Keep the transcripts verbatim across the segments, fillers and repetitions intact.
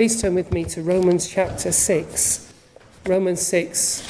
Please turn with me to Romans chapter six. Romans six.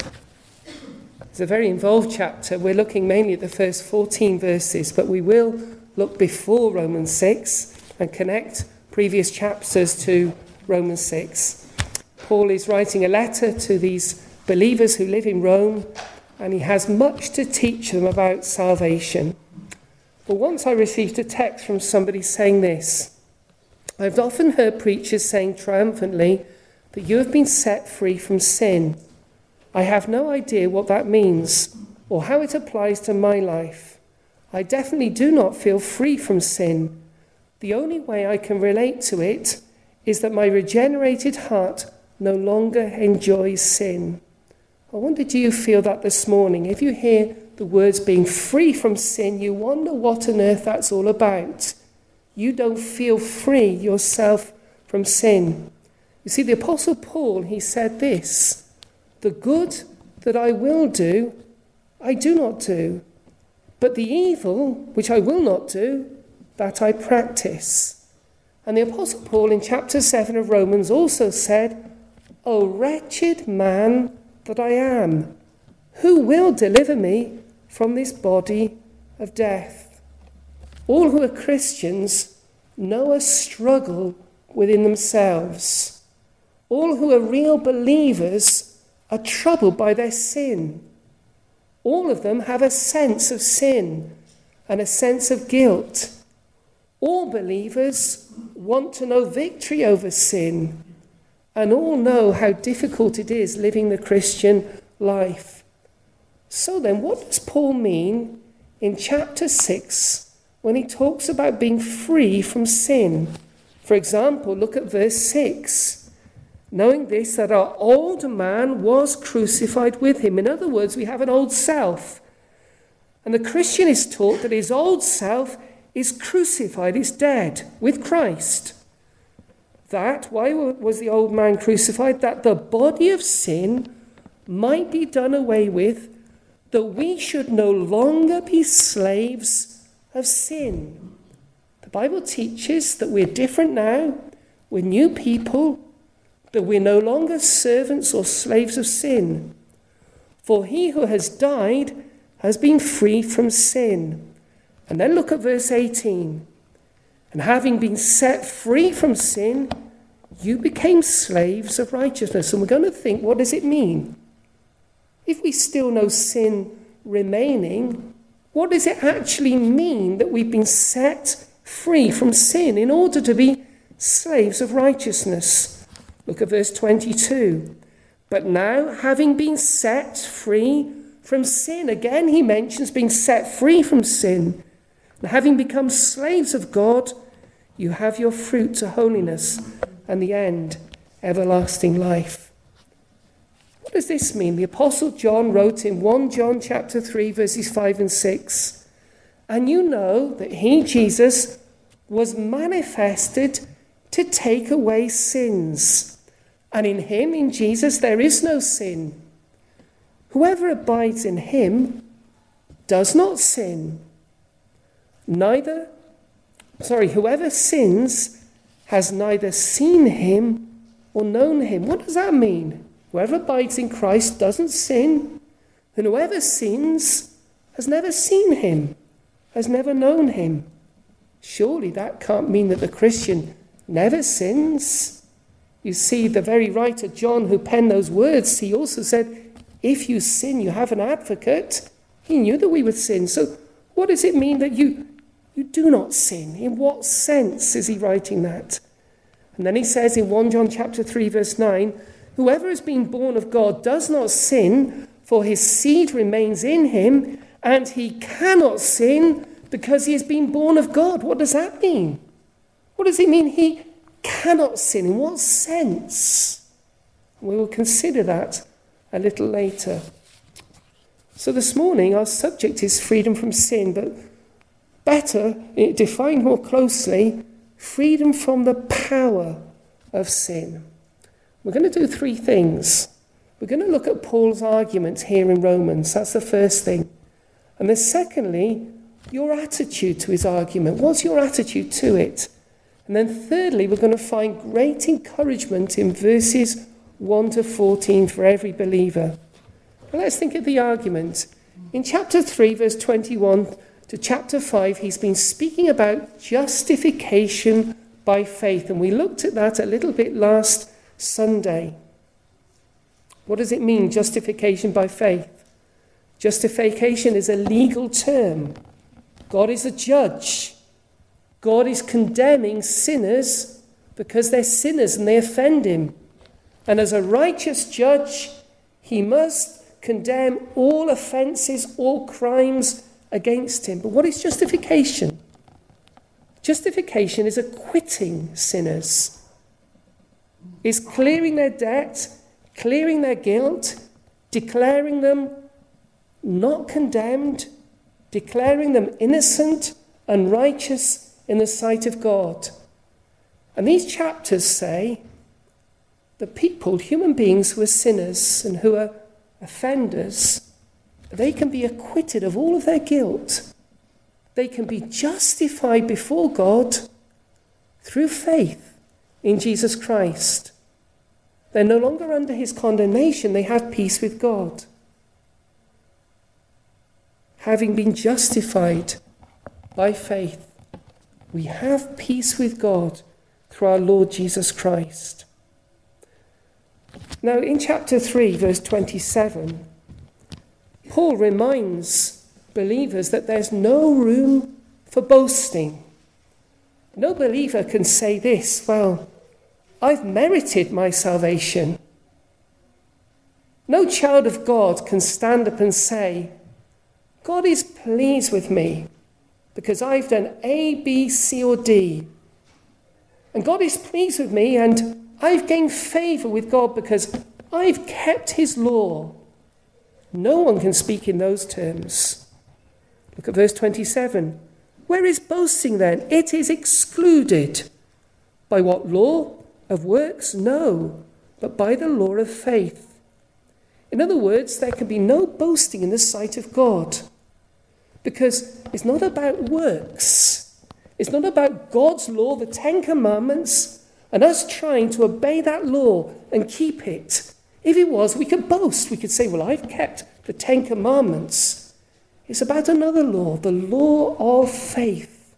It's a very involved chapter. We're looking mainly at the first fourteen verses, but we will look before Romans six and connect previous chapters to Romans six. Paul is writing a letter to these believers who live in Rome, and he has much to teach them about salvation. But once I received a text from somebody saying this: I've often heard preachers saying triumphantly that you have been set free from sin. I have no idea what that means or how it applies to my life. I definitely do not feel free from sin. The only way I can relate to it is that my regenerated heart no longer enjoys sin. I wonder, do you feel that this morning? If you hear the words being free from sin, you wonder what on earth that's all about. You don't feel free yourself from sin. You see, the Apostle Paul, he said this: the good that I will do, I do not do. But the evil, which I will not do, that I practice. And the Apostle Paul in chapter seven of Romans also said, O wretched man that I am, who will deliver me from this body of death? All who are Christians know a struggle within themselves. All who are real believers are troubled by their sin. All of them have a sense of sin and a sense of guilt. All believers want to know victory over sin, and all know how difficult it is living the Christian life. So then, what does Paul mean in chapter six when he talks about being free from sin? For example, look at verse six. Knowing this, that our old man was crucified with him. In other words, we have an old self. And the Christian is taught that his old self is crucified, is dead with Christ. That, why was the old man crucified? That the body of sin might be done away with, that we should no longer be slaves of sin. The Bible teaches that we're different now, we're new people, that we're no longer servants or slaves of sin. For he who has died has been freed from sin. And then look at verse eighteen. And having been set free from sin, you became slaves of righteousness. And we're going to think, what does it mean? If we still know sin remaining, what does it actually mean that we've been set free from sin in order to be slaves of righteousness? Look at verse twenty-two. But now, having been set free from sin, again he mentions being set free from sin, and having become slaves of God, you have your fruit to holiness, and the end, everlasting life. What does this mean? The Apostle John wrote in First John chapter three, verses five and six, and you know that he, Jesus, was manifested to take away sins. And in him, in Jesus, there is no sin. Whoever abides in him does not sin. Neither, sorry, whoever sins has neither seen him or known him. What does that mean? Whoever abides in Christ doesn't sin, and whoever sins has never seen him, has never known him. Surely that can't mean that the Christian never sins. You see, the very writer John who penned those words, he also said, if you sin, you have an advocate. He knew that we would sin. So what does it mean that you, you do not sin? In what sense is he writing that? And then he says in First John chapter three, verse nine, whoever has been born of God does not sin, for his seed remains in him, and he cannot sin because he has been born of God. What does that mean? What does it mean he cannot sin? In what sense? We will consider that a little later. So this morning our subject is freedom from sin, but better, defined more closely, freedom from the power of sin. We're going to do three things. We're going to look at Paul's argument here in Romans. That's the first thing. And then secondly, your attitude to his argument. What's your attitude to it? And then thirdly, we're going to find great encouragement in verses one to fourteen for every believer. Well, let's think of the argument. In chapter three, verse twenty-one to chapter five, he's been speaking about justification by faith. And we looked at that a little bit last Sunday. What does it mean, justification by faith? Justification is a legal term. God is a judge. God is condemning sinners because they're sinners and they offend him. And as a righteous judge, he must condemn all offences, all crimes against him. But what is justification? Justification is acquitting sinners. Is clearing their debt, clearing their guilt, declaring them not condemned, declaring them innocent and righteous in the sight of God. And these chapters say that people, human beings who are sinners and who are offenders, they can be acquitted of all of their guilt. They can be justified before God through faith in Jesus Christ. They're no longer under his condemnation. They have peace with God. Having been justified by faith, we have peace with God through our Lord Jesus Christ. Now, in chapter three, verse twenty-seven, Paul reminds believers that there's no room for boasting. No believer can say this, well, I've merited my salvation. No child of God can stand up and say, God is pleased with me because I've done A, B, C, or D. And God is pleased with me and I've gained favour with God because I've kept his law. No one can speak in those terms. Look at verse twenty-seven. Where is boasting then? It is excluded. By what law? Of works? No, but by the law of faith. In other words, there can be no boasting in the sight of God. Because it's not about works. It's not about God's law, the Ten Commandments, and us trying to obey that law and keep it. If it was, we could boast. We could say, well, I've kept the Ten Commandments. It's about another law, the law of faith.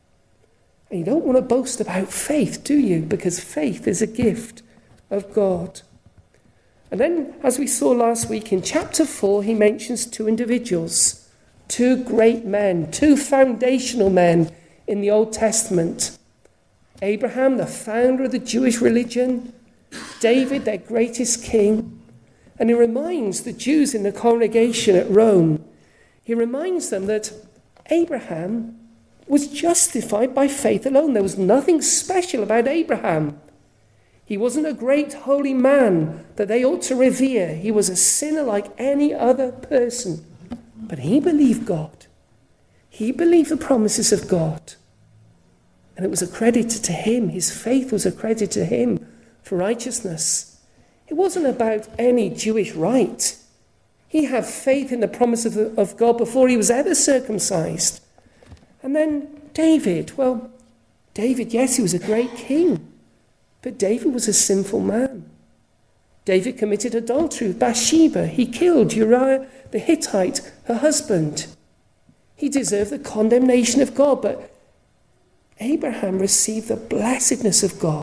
And you don't want to boast about faith, do you? Because faith is a gift of God. And then, as we saw last week in chapter four, he mentions two individuals, two great men, two foundational men in the Old Testament. Abraham, the founder of the Jewish religion, David, their greatest king. And he reminds the Jews in the congregation at Rome, he reminds them that Abraham was justified by faith alone. There was nothing special about Abraham. He wasn't a great holy man that they ought to revere. He was a sinner like any other person. But he believed God. He believed the promises of God. And it was accredited to him. His faith was accredited to him for righteousness. It wasn't about any Jewish rite. He had faith in the promise of, of God before he was ever circumcised. And then David, well, David, yes, he was a great king. But David was a sinful man. David committed adultery with Bathsheba. He killed Uriah the Hittite, her husband. He deserved the condemnation of God, but Abraham received the blessedness of God.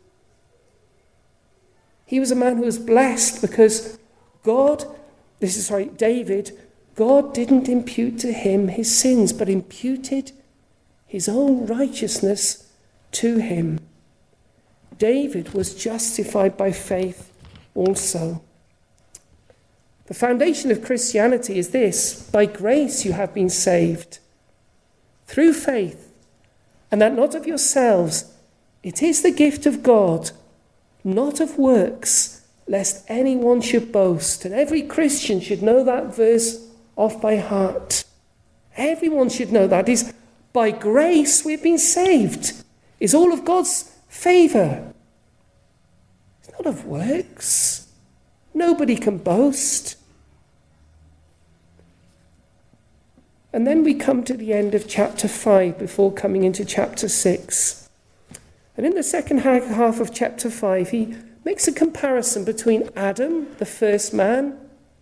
He was a man who was blessed because God, this is sorry, David, God didn't impute to him his sins, but imputed his own righteousness to him. David was justified by faith also. The foundation of Christianity is this: by grace you have been saved, through faith, and that not of yourselves. It is the gift of God, not of works, lest anyone should boast. And every Christian should know that verse off by heart. Everyone should know that. Is by grace we've been saved. It's all of God's favour. It's not of works. Nobody can boast. And then we come to the end of chapter five before coming into chapter six. And in the second half of chapter five, he makes a comparison between Adam, the first man,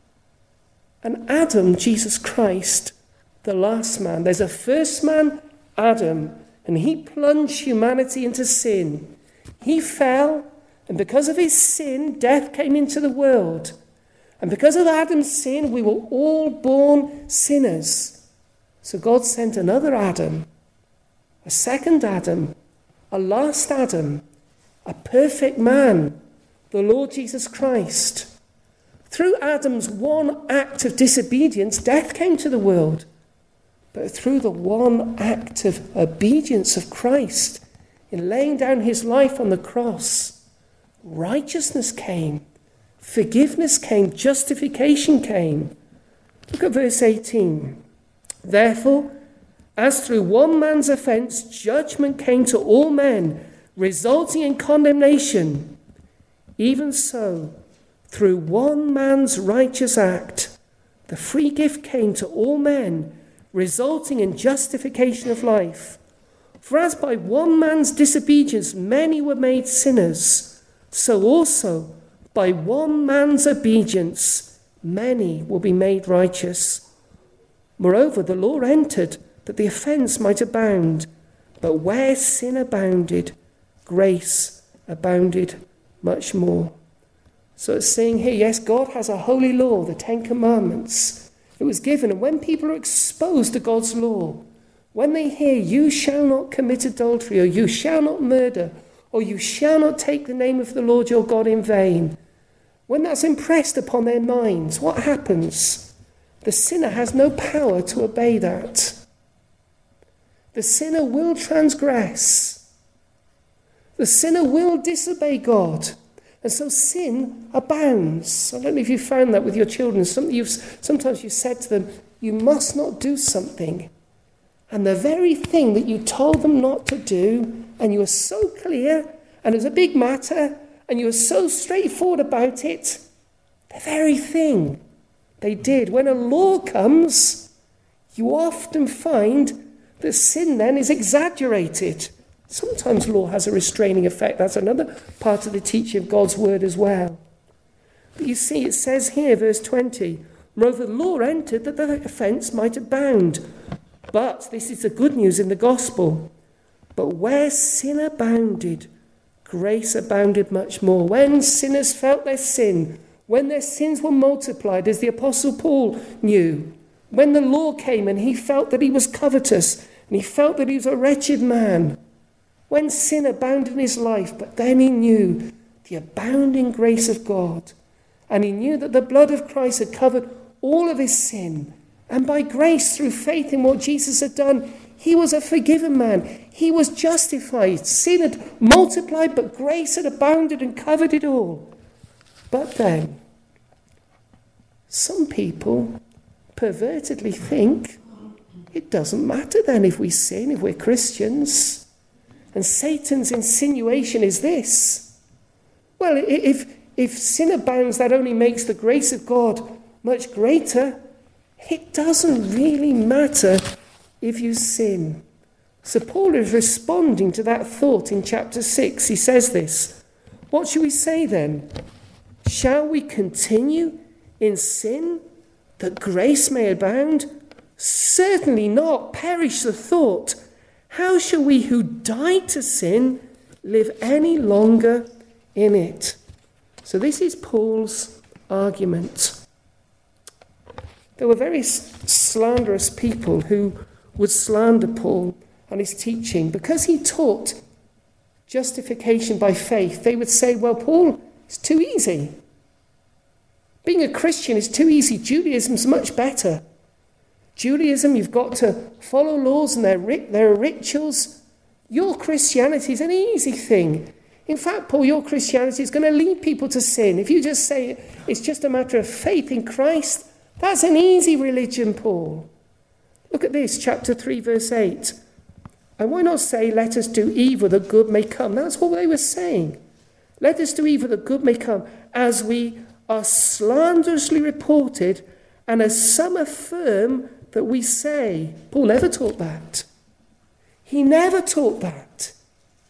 and Adam, Jesus Christ, the last man. There's a first man, Adam, and he plunged humanity into sin. He fell, and because of his sin, death came into the world. And because of Adam's sin, we were all born sinners. So God sent another Adam, a second Adam, a last Adam, a perfect man, the Lord Jesus Christ. Through Adam's one act of disobedience, death came to the world. But through the one act of obedience of Christ, in laying down his life on the cross, righteousness came, forgiveness came, justification came. Look at verse eighteen. Therefore, as through one man's offence, judgment came to all men, resulting in condemnation, even so, through one man's righteous act, the free gift came to all men, resulting in justification of life. For as by one man's disobedience many were made sinners, so also by one man's obedience many will be made righteous. Moreover, the law entered that the offence might abound, but where sin abounded, grace abounded much more. So it's saying here, yes, God has a holy law, the Ten Commandments. It was given, and when people are exposed to God's law, when they hear, you shall not commit adultery, or you shall not murder, or you shall not take the name of the Lord your God in vain, when that's impressed upon their minds, what happens? The sinner has no power to obey that. The sinner will transgress. The sinner will disobey God. And so sin abounds. I don't know if you found that with your children. Some, you've, sometimes you said to them, you must not do something. And the very thing that you told them not to do, and you were so clear, and it was a big matter, and you were so straightforward about it, the very thing they did. When a law comes, you often find that sin then is exaggerated. Sometimes law has a restraining effect. That's another part of the teaching of God's word as well. But you see, it says here, verse twenty, moreover, the law entered that the offence might abound. But, this is the good news in the gospel, but where sin abounded, grace abounded much more. When sinners felt their sin, when their sins were multiplied, as the Apostle Paul knew, when the law came and he felt that he was covetous, and he felt that he was a wretched man, when sin abounded in his life, but then he knew the abounding grace of God, and he knew that the blood of Christ had covered all of his sin, and by grace, through faith in what Jesus had done, he was a forgiven man. He was justified. Sin had multiplied, but grace had abounded and covered it all. But then, some people pervertedly think it doesn't matter then if we sin, if we're Christians. And Satan's insinuation is this. Well, if, if sin abounds, that only makes the grace of God much greater. It doesn't really matter if you sin. So Paul is responding to that thought in chapter six. He says this. What shall we say then? Shall we continue in sin that grace may abound? Certainly not. Perish the thought. How shall we who died to sin live any longer in it? So this is Paul's argument. There were very slanderous people who would slander Paul and his teaching. Because he taught justification by faith, they would say, well, Paul, it's too easy. Being a Christian is too easy. Judaism's much better. Judaism, you've got to follow laws and there are rituals. Your Christianity is an easy thing. In fact, Paul, your Christianity is going to lead people to sin. If you just say it's just a matter of faith in Christ, that's an easy religion, Paul. Look at this, chapter three, verse eight. And why not say, let us do evil that good may come? That's what they were saying. Let us do evil that good may come, as we are slanderously reported, and as some affirm that we say. Paul never taught that. He never taught that.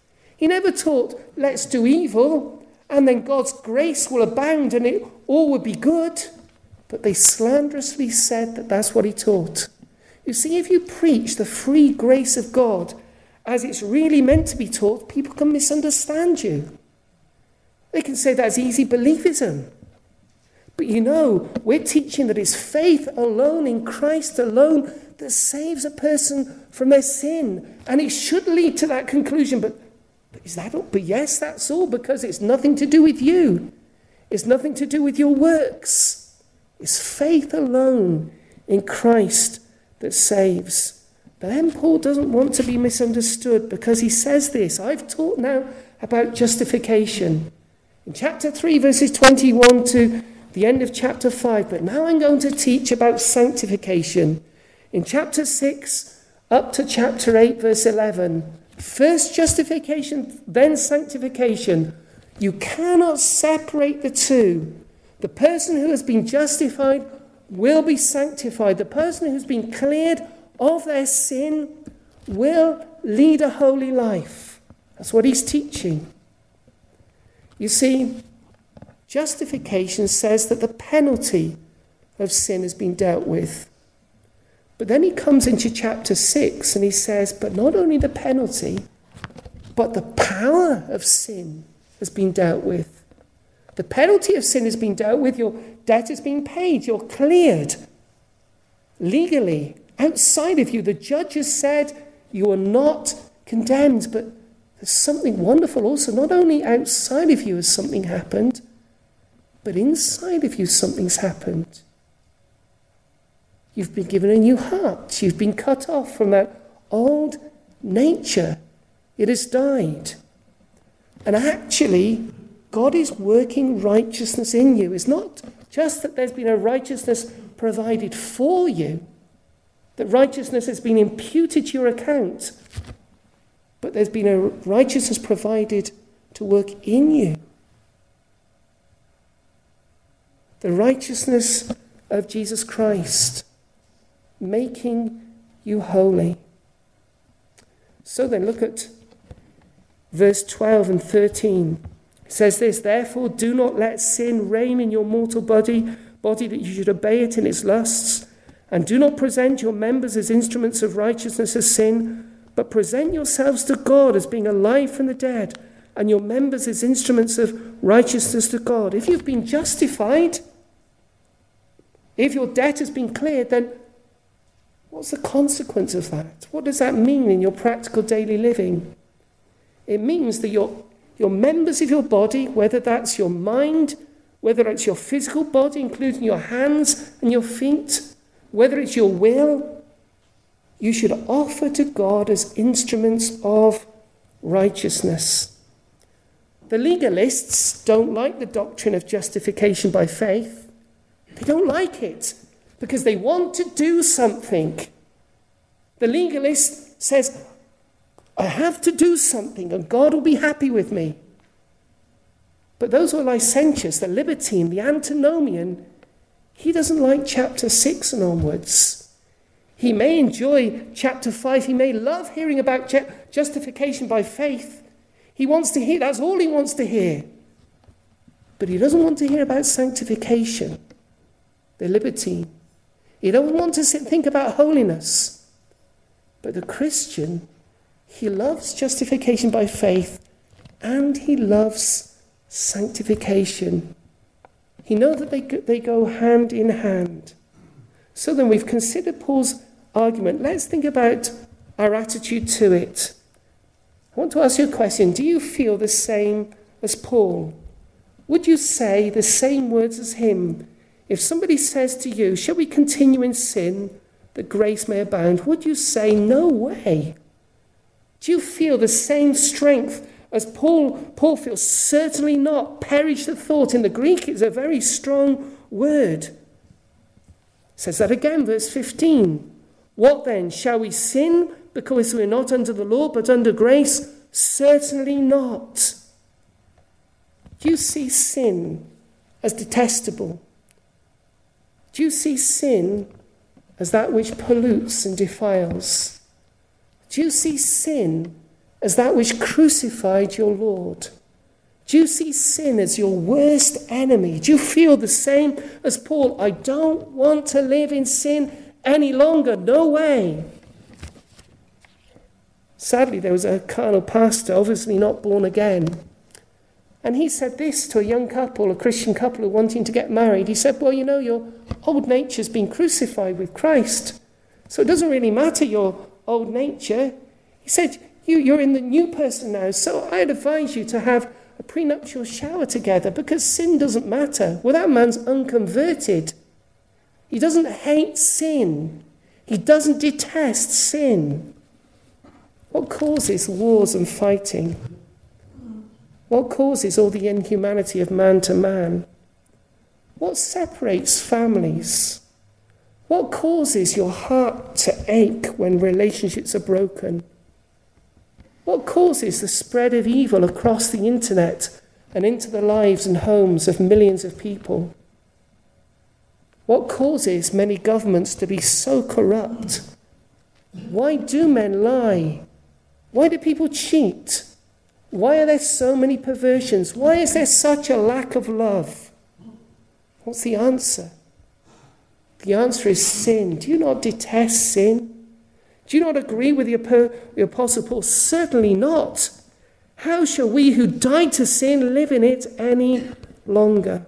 He never taught, let's do evil, and then God's grace will abound and it all would be good. But they slanderously said that that's what he taught. You see, if you preach the free grace of God as it's really meant to be taught, people can misunderstand you. They can say that's easy believism. But you know, we're teaching that it's faith alone in Christ alone that saves a person from their sin. And it should lead to that conclusion. But, but is that all? But yes, that's all, because it's nothing to do with you. It's nothing to do with your works. It's faith alone in Christ that saves. But then Paul doesn't want to be misunderstood, because he says this. I've taught now about justification. In chapter three, verses twenty-one to the end of chapter five. But now I'm going to teach about sanctification. In chapter six, up to chapter eight, verse eleven. First justification, then sanctification. You cannot separate the two. The person who has been justified will be sanctified. The person who's been cleared of their sin will lead a holy life. That's what he's teaching. You see, justification says that the penalty of sin has been dealt with. But then he comes into chapter six and he says, but not only the penalty, but the power of sin has been dealt with. The penalty of sin has been dealt with. Your debt has been paid. You're cleared legally outside of you. The judge has said you are not condemned. But there's something wonderful also. Not only outside of you has something happened, but inside of you something's happened. You've been given a new heart. You've been cut off from that old nature. It has died. And actually, God is working righteousness in you. It's not just that there's been a righteousness provided for you, that righteousness has been imputed to your account, but there's been a righteousness provided to work in you. The righteousness of Jesus Christ, making you holy. So then, look at verse twelve and thirteen. It says this, therefore do not let sin reign in your mortal body, body that you should obey it in its lusts, and do not present your members as instruments of righteousness as sin, but present yourselves to God as being alive from the dead, and your members as instruments of righteousness to God. If you've been justified, if your debt has been cleared, then what's the consequence of that? What does that mean in your practical daily living? It means that your, your members of your body, whether that's your mind, whether it's your physical body, including your hands and your feet, whether it's your will, you should offer to God as instruments of righteousness. The legalists don't like the doctrine of justification by faith. They don't like it because they want to do something. The legalist says, I have to do something and God will be happy with me. But those who are licentious, the libertine, the antinomian, he doesn't like chapter six and onwards. He may enjoy chapter five. He may love hearing about ju- justification by faith. He wants to hear, that's all he wants to hear. But he doesn't want to hear about sanctification, the libertine. He doesn't want to sit and think about holiness. But the Christian, he loves justification by faith and he loves sanctification. He knows that they go, they go hand in hand. So then we've considered Paul's argument. Let's think about our attitude to it. I want to ask you a question. Do you feel the same as Paul? Would you say the same words as him? If somebody says to you, shall we continue in sin that grace may abound? Would you say, no way? Do you feel the same strength as Paul, Paul feels? Certainly not. Perish the thought. In the Greek, it's a very strong word. It says that again, verse fifteen. What then? Shall we sin because we're not under the law but under grace? Certainly not. Do you see sin as detestable? Do you see sin as that which pollutes and defiles? Do you see sin as that which crucified your Lord? Do you see sin as your worst enemy? Do you feel the same as Paul? I don't want to live in sin any longer. No way. Sadly, there was a carnal pastor, obviously not born again. And he said this to a young couple, a Christian couple who were wanting to get married. He said, well, you know, your old nature's been crucified with Christ. So it doesn't really matter your old nature. He said, you, you're in the new person now. So I'd advise you to have a prenuptial shower together, because sin doesn't matter. Well, that man's unconverted. He doesn't hate sin. He doesn't detest sin. What causes wars and fighting? What causes all the inhumanity of man to man? What separates families? What causes your heart to ache when relationships are broken? What causes the spread of evil across the internet and into the lives and homes of millions of people? What causes many governments to be so corrupt? Why do men lie? Why do people cheat? Why are there so many perversions? Why is there such a lack of love? What's the answer? The answer is sin. Do you not detest sin? Do you not agree with the, the Apostle Paul? Certainly not. How shall we who died to sin live in it any longer?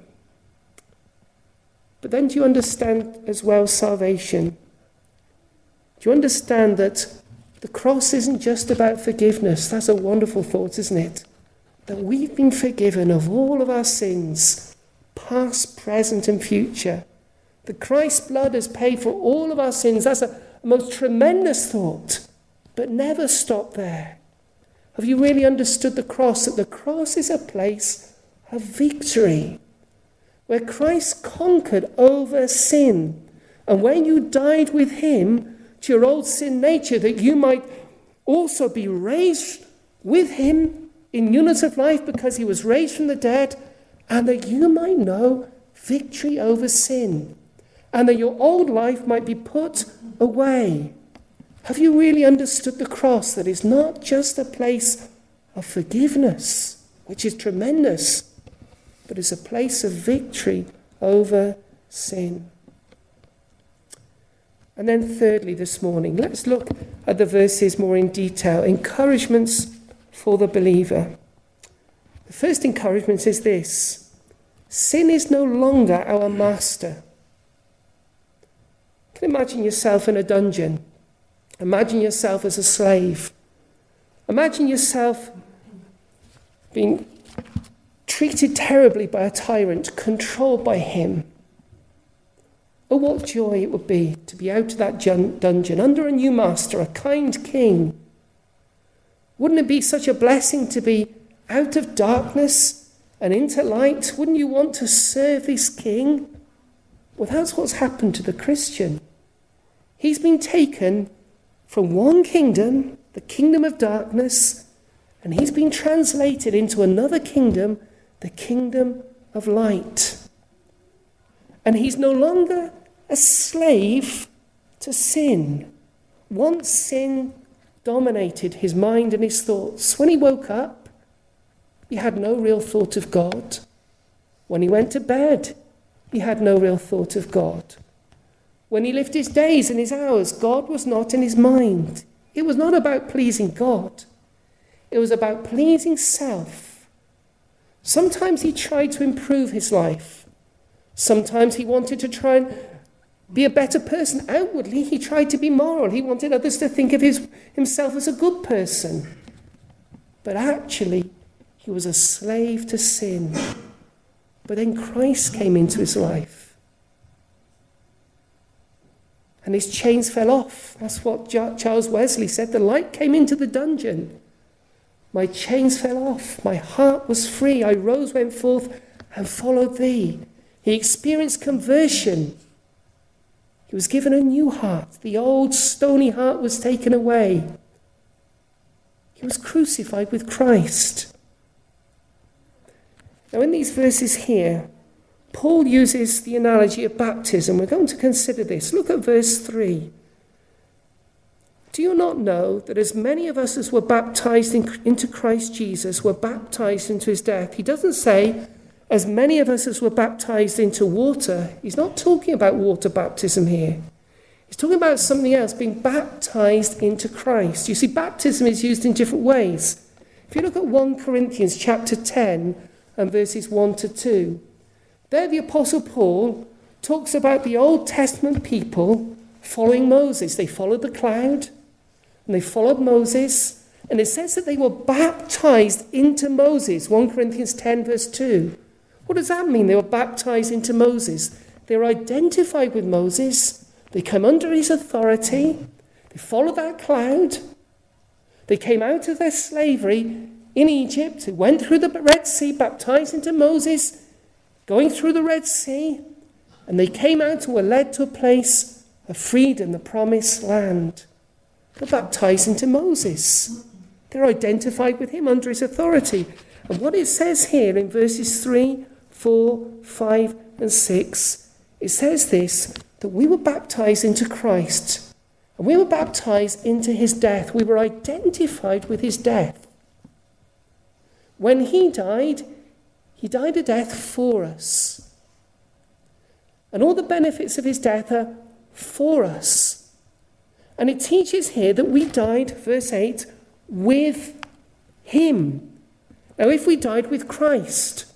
But then do you understand as well salvation? Do you understand that the cross isn't just about forgiveness? That's a wonderful thought, isn't it? That we've been forgiven of all of our sins, past, present and future. That Christ's blood has paid for all of our sins. That's a most tremendous thought. But never stop there. Have you really understood the cross? That the cross is a place of victory, where Christ conquered over sin. And when you died with him to your old sin nature, that you might also be raised with him in newness of life, because he was raised from the dead, and that you might know victory over sin, and that your old life might be put away. Have you really understood the cross? That is not just a place of forgiveness, which is tremendous, but is a place of victory over sin. And then thirdly this morning, let's look at the verses more in detail. Encouragements for the believer. The first encouragement is this: sin is no longer our master. You can imagine yourself in a dungeon. Imagine yourself as a slave. Imagine yourself being treated terribly by a tyrant, controlled by him. Oh, what joy it would be to be out of that dungeon under a new master, a kind king. Wouldn't it be such a blessing to be out of darkness and into light? Wouldn't you want to serve this king? Well, that's what's happened to the Christian. He's been taken from one kingdom, the kingdom of darkness, and he's been translated into another kingdom, the kingdom of light. And he's no longer a slave to sin. Once sin dominated his mind and his thoughts. When he woke up, he had no real thought of God. When he went to bed, he had no real thought of God. When he lived his days and his hours, God was not in his mind. It was not about pleasing God. It was about pleasing self. Sometimes he tried to improve his life. Sometimes he wanted to try and be a better person. Outwardly, he tried to be moral. He wanted others to think of his, himself as a good person. But actually, he was a slave to sin. But then Christ came into his life. And his chains fell off. That's what Charles Wesley said. The light came into the dungeon. My chains fell off. My heart was free. I rose, went forth, and followed thee. He experienced conversion. He was given a new heart. The old stony heart was taken away. He was crucified with Christ. Now, in these verses here, Paul uses the analogy of baptism. We're going to consider this. Look at verse three. Do you not know that as many of us as were baptized in, into Christ Jesus were baptized into his death? He doesn't say, as many of us as were baptized into water. He's not talking about water baptism here. He's talking about something else, being baptized into Christ. You see, baptism is used in different ways. If you look at First Corinthians chapter ten and verses one to two, there the Apostle Paul talks about the Old Testament people following Moses. They followed the cloud, and they followed Moses, and it says that they were baptized into Moses. First Corinthians ten verse two. What does that mean? They were baptized into Moses. They were identified with Moses. They come under his authority. They followed that cloud. They came out of their slavery in Egypt. They went through the Red Sea, baptized into Moses, going through the Red Sea. And they came out and were led to a place of freedom, the promised land. They're baptized into Moses. They're identified with him under his authority. And what it says here in verses three, four, five, and six, it says this, that we were baptized into Christ. And we were baptized into his death. We were identified with his death. When he died, he died a death for us. And all the benefits of his death are for us. And it teaches here that we died, verse eight, with him. Now, if we died with Christ,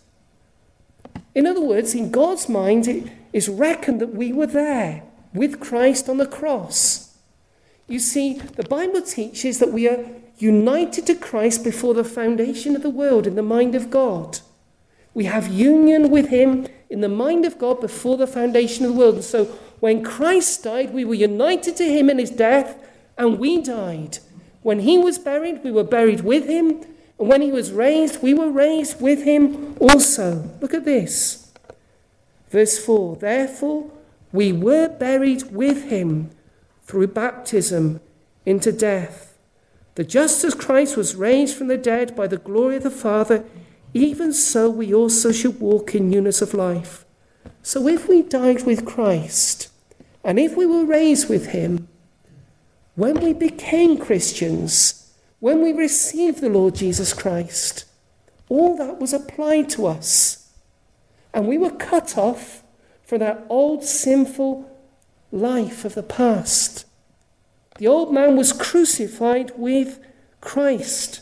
in other words, in God's mind, it is reckoned that we were there with Christ on the cross. You see, the Bible teaches that we are united to Christ before the foundation of the world in the mind of God. We have union with him in the mind of God before the foundation of the world. And so when Christ died, we were united to him in his death, and we died. When he was buried, we were buried with him. And when he was raised, we were raised with him also. Look at this. Verse four, therefore we were buried with him through baptism into death, that just as Christ was raised from the dead by the glory of the Father, even so we also should walk in newness of life. So if we died with Christ, and if we were raised with him, when we became Christians, when we received the Lord Jesus Christ, all that was applied to us. And we were cut off from that old sinful life of the past. The old man was crucified with Christ.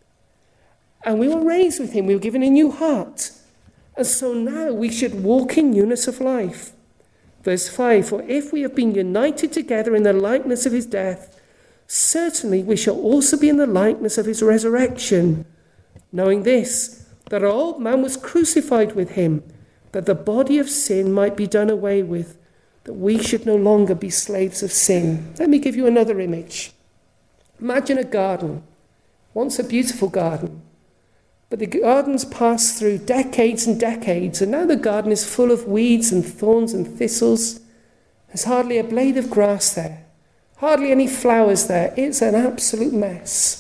And we were raised with him. We were given a new heart. And so now we should walk in newness of life. Verse five, for if we have been united together in the likeness of his death, certainly we shall also be in the likeness of his resurrection, knowing this, that our old man was crucified with him, that the body of sin might be done away with, that we should no longer be slaves of sin. Let me give you another image. Imagine a garden, once a beautiful garden, but the garden's passed through decades and decades, and now the garden is full of weeds and thorns and thistles. There's hardly a blade of grass there, hardly any flowers there. It's an absolute mess.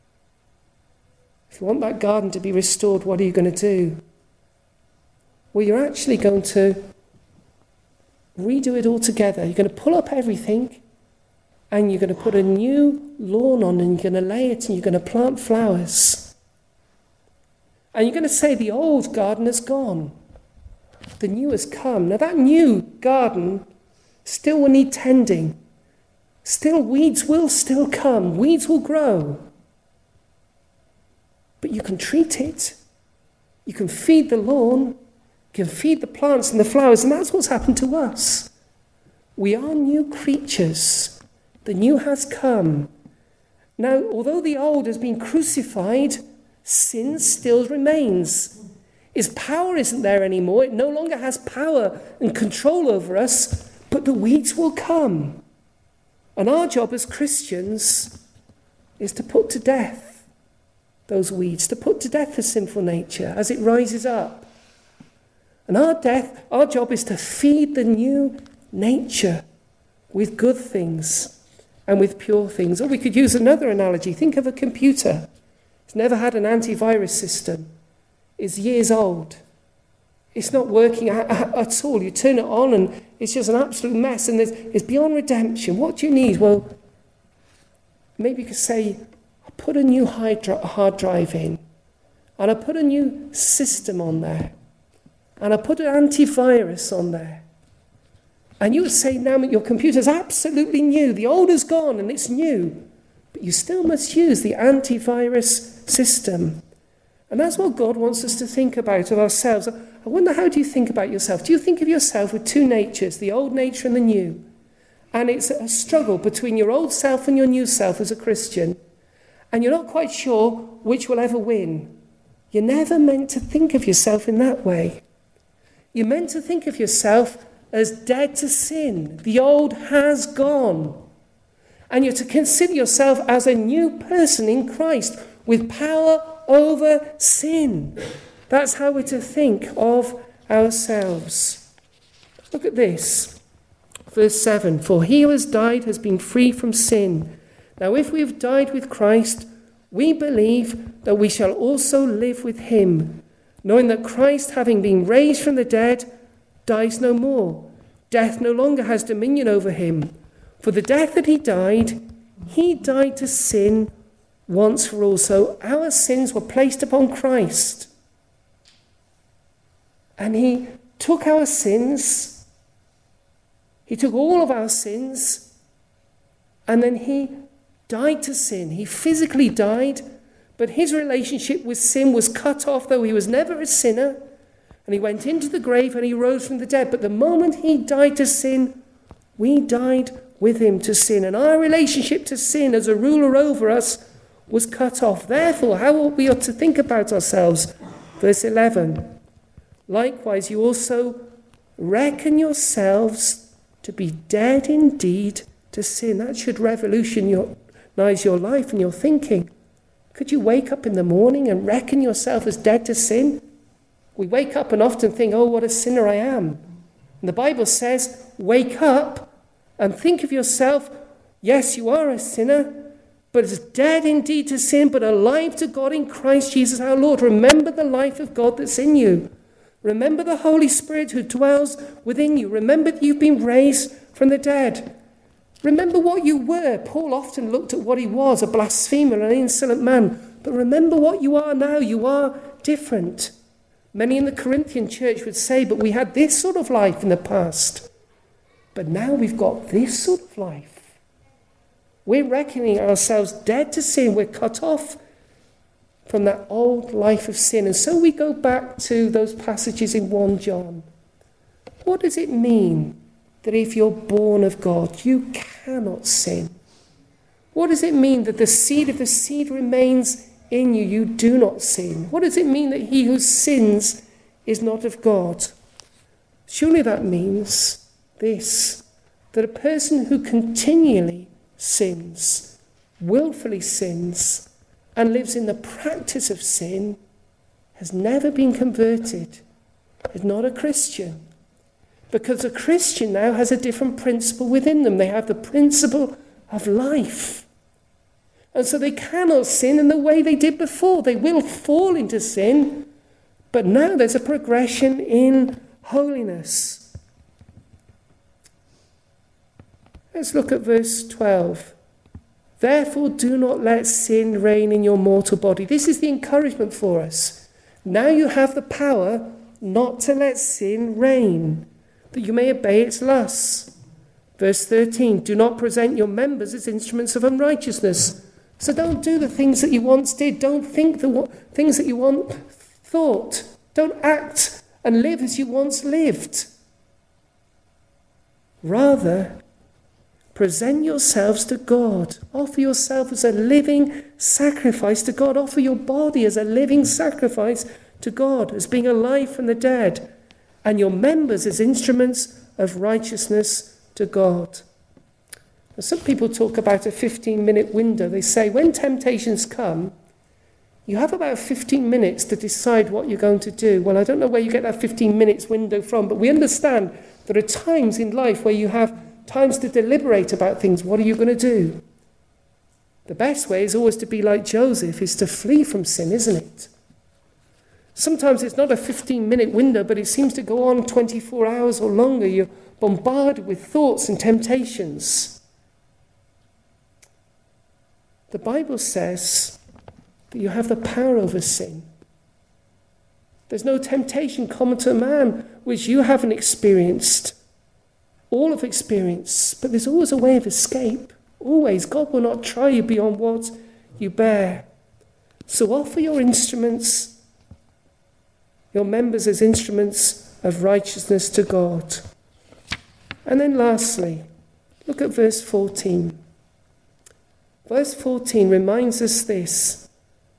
If you want that garden to be restored, what are you going to do? Well, you're actually going to redo it all together. You're going to pull up everything, and you're going to put a new lawn on, and you're going to lay it, and you're going to plant flowers. And you're going to say the old garden has gone. The new has come. Now that new garden still will need tending. Still, weeds will still come. Weeds will grow. But you can treat it. You can feed the lawn. You can feed the plants and the flowers. And that's what's happened to us. We are new creatures. The new has come. Now, although the old has been crucified, sin still remains. Its power isn't there anymore. It no longer has power and control over us, but the weeds will come. And our job as Christians is to put to death those weeds, to put to death the sinful nature as it rises up. And our death, our job is to feed the new nature with good things and with pure things. Or we could use another analogy. Think of a computer. It's never had an antivirus system. It's years old. It's not working at all. You turn it on and it's just an absolute mess, and it's beyond redemption. What do you need? Well, maybe you could say, I put a new hard drive in, and I put a new system on there, and I put an antivirus on there. And you would say now that your computer's absolutely new, the old is gone and it's new, but you still must use the antivirus system. And that's what God wants us to think about of ourselves. I wonder, how do you think about yourself? Do you think of yourself with two natures, the old nature and the new? And it's a struggle between your old self and your new self as a Christian. And you're not quite sure which will ever win. You're never meant to think of yourself in that way. You're meant to think of yourself as dead to sin. The old has gone. And you're to consider yourself as a new person in Christ with power over sin. That's how we're to think of ourselves. Look at this. Verse seven. For he who has died has been free from sin. Now if we have died with Christ, we believe that we shall also live with him, knowing that Christ, having been raised from the dead, dies no more. Death no longer has dominion over him. For the death that he died, he died to sin once for all. So our sins were placed upon Christ. And he took our sins. He took all of our sins. And then he died to sin. He physically died, but his relationship with sin was cut off, though he was never a sinner. And he went into the grave and he rose from the dead. But the moment he died to sin, we died with him to sin. And our relationship to sin as a ruler over us was cut off. Therefore, how ought we to think about ourselves? Verse eleven. Likewise, you also reckon yourselves to be dead indeed to sin. That should revolutionize your life and your thinking. Could you wake up in the morning and reckon yourself as dead to sin? We wake up and often think, oh, what a sinner I am. And the Bible says, wake up and think of yourself, yes, you are a sinner, but as dead indeed to sin, but alive to God in Christ Jesus our Lord. Remember the life of God that's in you. Remember the Holy Spirit who dwells within you. Remember that you've been raised from the dead. Remember what you were. Paul often looked at what he was, a blasphemer, an insolent man. But remember what you are now. You are different. Many in the Corinthian church would say, but we had this sort of life in the past. But now we've got this sort of life. We're reckoning ourselves dead to sin. We're cut off from that old life of sin. And so we go back to those passages in First John. What does it mean that if you're born of God, you cannot sin? What does it mean that the seed of the seed remains in you, you do not sin? What does it mean that he who sins is not of God? Surely that means this, that a person who continually sins, willfully sins, and lives in the practice of sin, has never been converted, is not a Christian. Because a Christian now has a different principle within them. They have the principle of life. And so they cannot sin in the way they did before. They will fall into sin, but now there's a progression in holiness. Let's look at verse twelve. Therefore, do not let sin reign in your mortal body. This is the encouragement for us. Now you have the power not to let sin reign, that you may obey its lusts. Verse thirteen, do not present your members as instruments of unrighteousness. So don't do the things that you once did. Don't think the things that you once thought. Don't act and live as you once lived. Rather, present yourselves to God. Offer yourself as a living sacrifice to God. Offer your body as a living sacrifice to God, as being alive from the dead, and your members as instruments of righteousness to God. Now, some people talk about a fifteen-minute window. They say when temptations come, you have about fifteen minutes to decide what you're going to do. Well, I don't know where you get that fifteen minutes window from, but we understand there are times in life where you have times to deliberate about things. What are you going to do? The best way is always to be like Joseph, is to flee from sin, isn't it? Sometimes it's not a fifteen-minute window, but it seems to go on twenty-four hours or longer. You're bombarded with thoughts and temptations. The Bible says that you have the power over sin. There's no temptation common to man which you haven't experienced. All have experienced, but there's always a way of escape. Always. God will not try you beyond what you bear. So offer your instruments, your members as instruments of righteousness to God. And then lastly, look at verse fourteen. Verse fourteen reminds us this,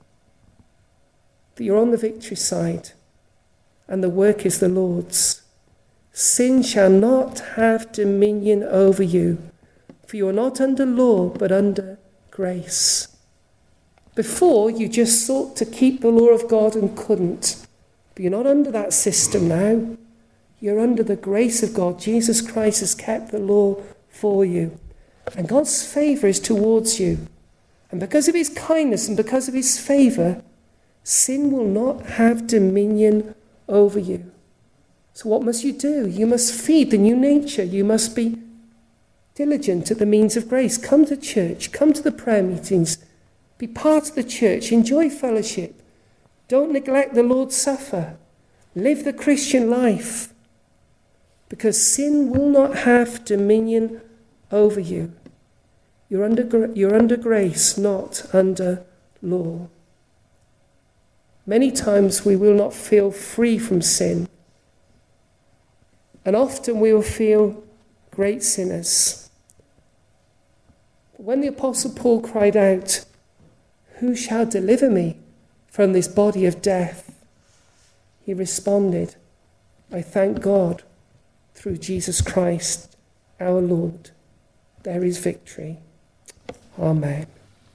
that you're on the victory side and the work is the Lord's. Sin shall not have dominion over you, for you are not under law but under grace. Before, you just sought to keep the law of God and couldn't. But you're not under that system now. You're under the grace of God. Jesus Christ has kept the law for you. And God's favour is towards you. And because of his kindness and because of his favour, sin will not have dominion over you. So what must you do? You must feed the new nature. You must be diligent at the means of grace. Come to church. Come to the prayer meetings. Be part of the church. Enjoy fellowship. Don't neglect the Lord's Supper. Live the Christian life. Because sin will not have dominion over you. You're under, you're under grace, not under law. Many times we will not feel free from sin. And often we will feel great sinners. But when the Apostle Paul cried out, "Who shall deliver me from this body of death?" he responded, "I thank God through Jesus Christ our Lord. There is victory." Amen.